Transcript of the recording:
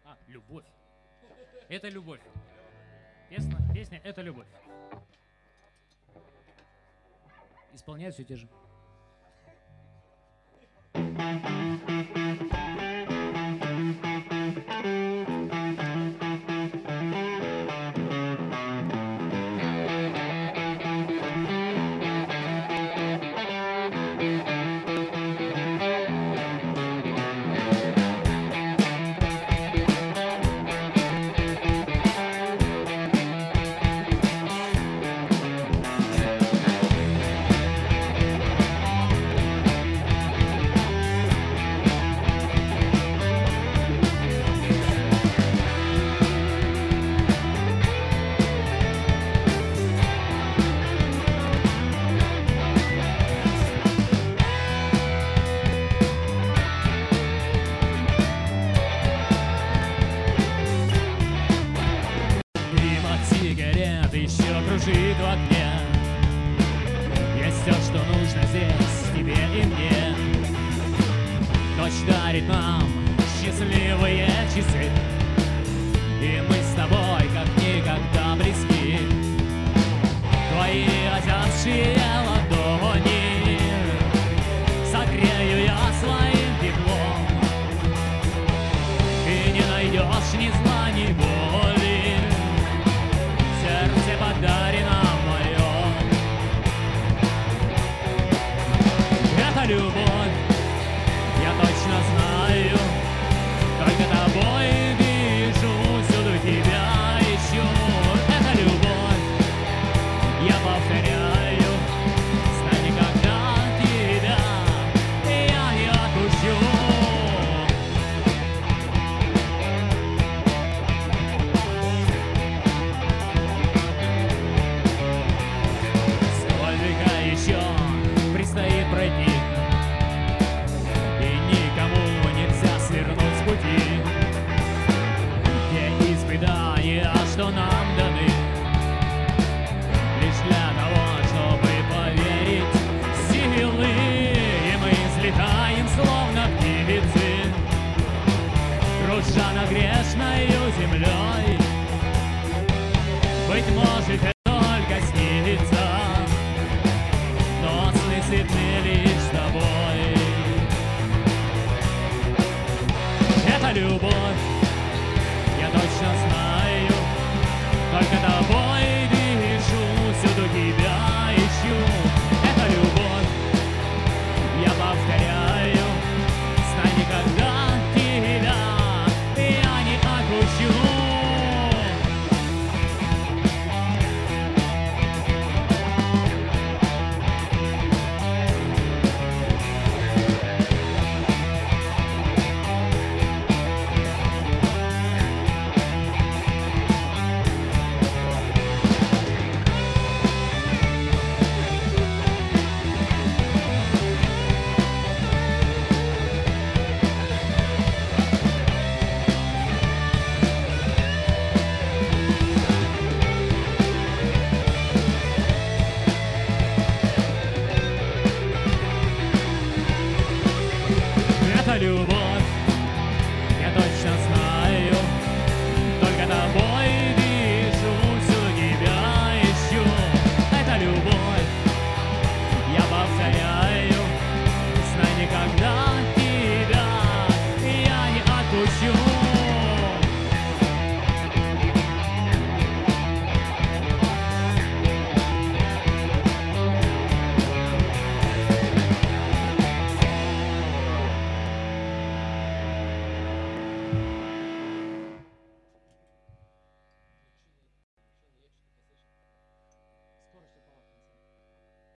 Любовь. Это любовь. Песня — это любовь. Исполняют все те же. Еще кружит в окне. Есть все, что нужно здесь тебе и мне. Ночь дарит нам счастливые часы, и мы с тобой как никогда близки. Твои озябшие ладони согрею я своим теплом, и не найдешь ни зла, ни боли. Сердце подарено мое. Это любовь, я точно знаю. Только тобой вижу, всюду тебя ищу. Это любовь, я повторяю. Знай, никогда тебя я не отпущу. Предстоит пройти, и никому нельзя свернуть с пути. Те испытания, что нам даны, лишь для того, чтобы поверить в силы. И мы взлетаем, словно птицы, кружа над грешною землей. Быть может, это только снится, но сны светны лишь с тобой. Это любовь, я точно знаю.